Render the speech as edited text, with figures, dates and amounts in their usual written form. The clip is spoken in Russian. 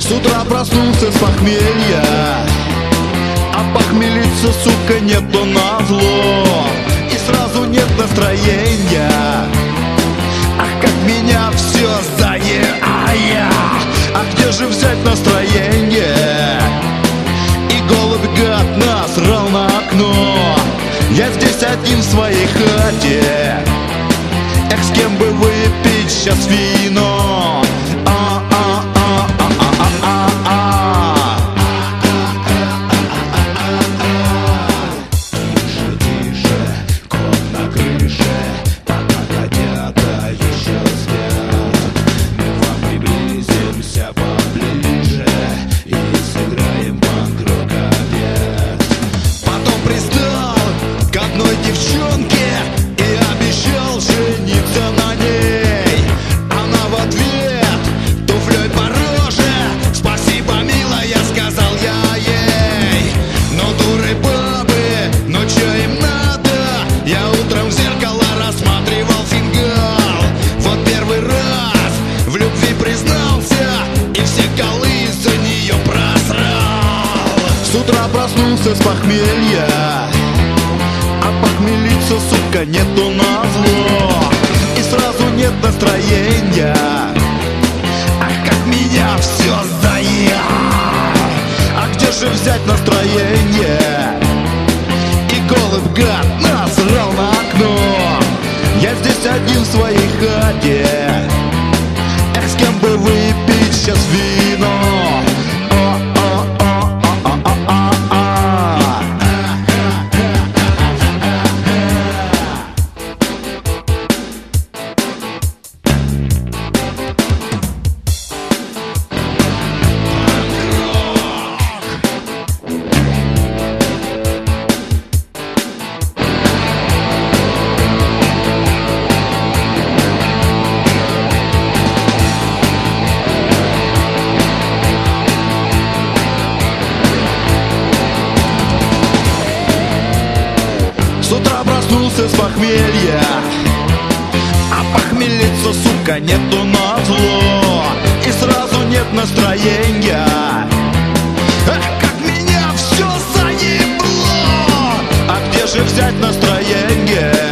С утра проснулся с похмелья, а похмелиться, сука, нету назло. И сразу нет настроения. Ах, как меня все заедает. А где же взять настроение? И голубь гад насрал на окно. Я здесь один в своей хате. Эх, с кем бы выпить сейчас вино? Девчонке и обещал жениться на ней. Она в ответ туфлей по роже: спасибо, милая, сказал я ей. Но дуры бабы, но чё им надо? Я утром в зеркало рассматривал фингал. Вот первый раз в любви признался и все голы за нее просрал. С утра проснулся с похмелья, а похмелиться, сука, нету назло. И сразу нет настроения. Ах, как меня все заело. А где же взять настроение? И голубь гад насрал на окно. Я здесь один в своей хате. Эх, с кем бы выпить сейчас вино? С утра проснулся с похмелья, а похмелиться, сука, нету назло. И сразу нет настроения. Эх, как меня все заебло. А где же взять настроение?